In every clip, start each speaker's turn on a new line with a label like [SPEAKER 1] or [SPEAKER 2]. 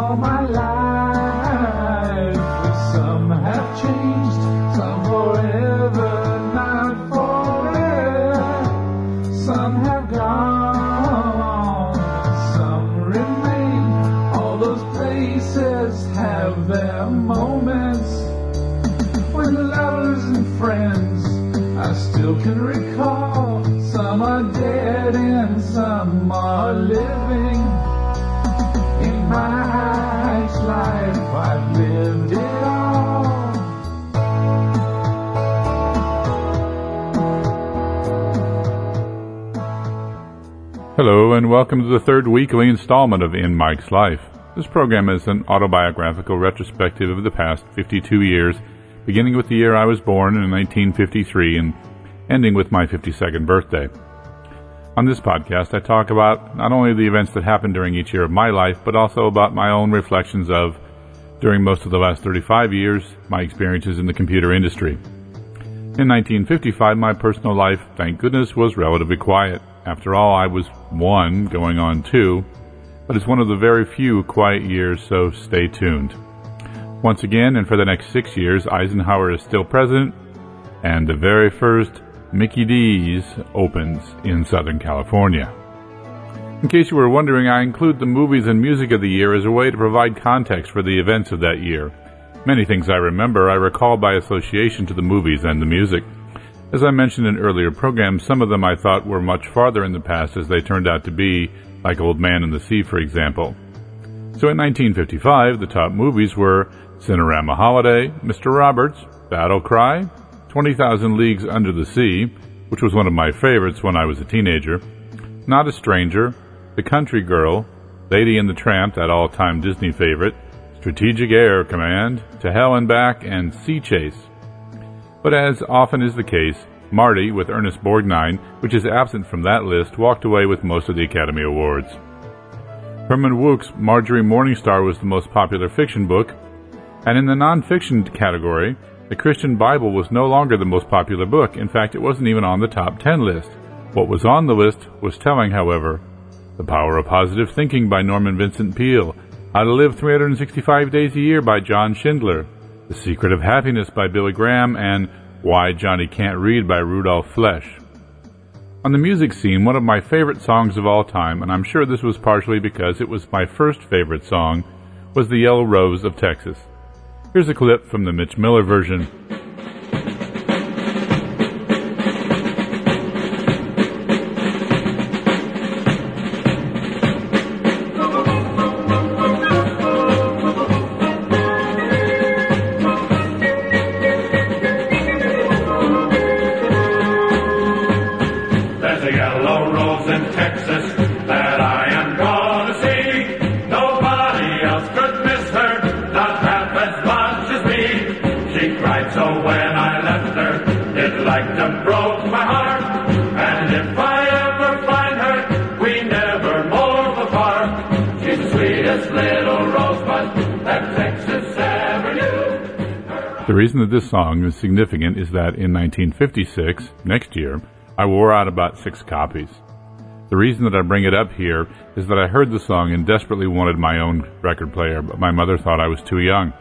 [SPEAKER 1] all my life. Some have changed, some forever, not forever. Some have gone, some remain. All those places have their moments. When lovers and friends I still can recall. Some are dead and some are living. In my life I've lived it all.
[SPEAKER 2] Hello and welcome to the third weekly installment of In Mike's Life. This program is an autobiographical retrospective of the past 52 years, beginning with the year I was born in 1953 and ending with my 52nd birthday. On this podcast, I talk about not only the events that happened during each year of my life, but also about my own reflections of, during most of the last 35 years, my experiences in the computer industry. In 1955, my personal life, thank goodness, was relatively quiet. After all, I was 1 going on 2, but it's one of the very few quiet years, so stay tuned. Once again, and for the next 6 years, Eisenhower is still president, and the very first Mickey D's opens in Southern California. In case you were wondering, I include the movies and music of the year as a way to provide context for the events of that year. Many things I remember, I recall by association to the movies and the music. As I mentioned in earlier programs, some of them I thought were much farther in the past as they turned out to be, like Old Man and the Sea, for example. So in 1955, the top movies were Cinerama Holiday, Mr. Roberts, Battle Cry, 20,000 Leagues Under the Sea, which was one of my favorites when I was a teenager, Not a Stranger, The Country Girl, Lady and the Tramp, that all-time Disney favorite, Strategic Air Command, To Hell and Back, and Sea Chase. But as often is the case, Marty, with Ernest Borgnine, which is absent from that list, walked away with most of the Academy Awards. Herman Wouk's Marjorie Morningstar was the most popular fiction book, and in the non-fiction category, the Christian Bible was no longer the most popular book. In fact, it wasn't even on the top 10 list. What was on the list was telling, however. The Power of Positive Thinking by Norman Vincent Peale, How to Live 365 Days a Year by John Schindler, The Secret of Happiness by Billy Graham, and Why Johnny Can't Read by Rudolph Flesch. On the music scene, one of my favorite songs of all time, and I'm sure this was partially because it was my first favorite song, was The Yellow Rose of Texas. Here's a clip from the Mitch Miller version.
[SPEAKER 3] There's a yellow rose in Texas that I am gonna see. Nobody else could miss her, not half as much as me. She cried so when I left her, it like to broke my heart. And if I ever find her, we never more apart. She's the sweetest little rosebud that Texas ever knew.
[SPEAKER 2] The reason that this song is significant is that in 1956, next year, I wore out about 6 copies. The reason that I bring it up here is that I heard the song and desperately wanted my own record player, but my mother thought I was too young.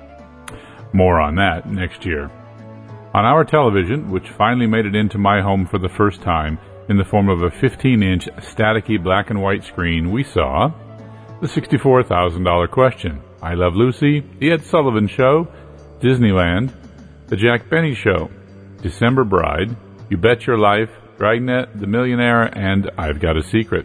[SPEAKER 2] More on that next year. On our television, which finally made it into my home for the first time in the form of a 15-inch staticky black and white screen, we saw The $64,000 Question, I Love Lucy, The Ed Sullivan Show, Disneyland, The Jack Benny Show, December Bride, You Bet Your Life, Dragnet, The Millionaire, and I've Got a Secret.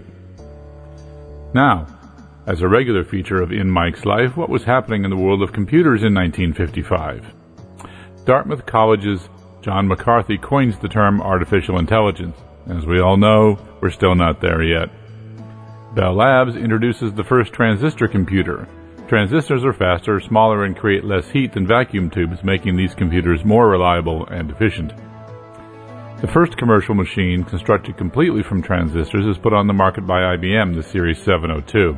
[SPEAKER 2] Now, as a regular feature of In Mike's Life, what was happening in the world of computers in 1955? Dartmouth College's John McCarthy coins the term artificial intelligence. As we all know, we're still not there yet. Bell Labs introduces the first transistor computer. Transistors are faster, smaller, and create less heat than vacuum tubes, making these computers more reliable and efficient. The first commercial machine, constructed completely from transistors, is put on the market by IBM, the Series 702.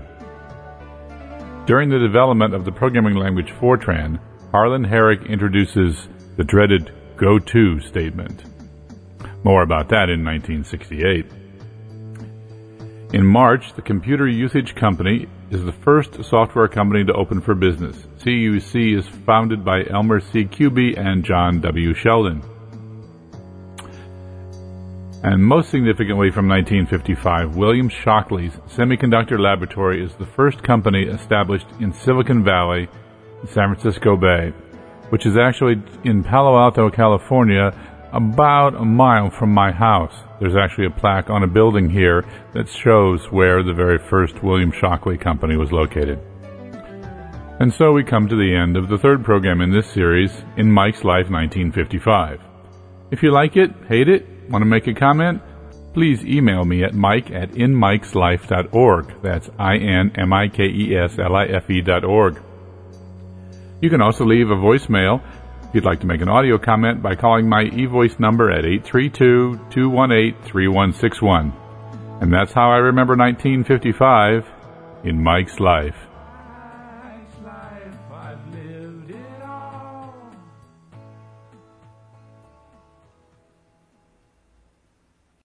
[SPEAKER 2] During the development of the programming language Fortran, Harlan Herrick introduces the dreaded go-to statement. More about that in 1968. In March, the Computer Usage Company is the first software company to open for business. CUC is founded by Elmer C. Kuby and John W. Sheldon. And most significantly from 1955, William Shockley's Semiconductor Laboratory is the first company established in Silicon Valley, San Francisco Bay, which is actually in Palo Alto, California, about a mile from my house. There's actually a plaque on a building here that shows where the very first William Shockley company was located. And so we come to the end of the third program in this series, In Mike's Life 1955. If you like it, hate it, want to make a comment, please email me at mike@inmikeslife.org. That's INMIKESLIFE.org. You can also leave a voicemail if you'd like to make an audio comment by calling my eVoice number at 832-218-3161. And that's how I remember 1955 in Mike's life.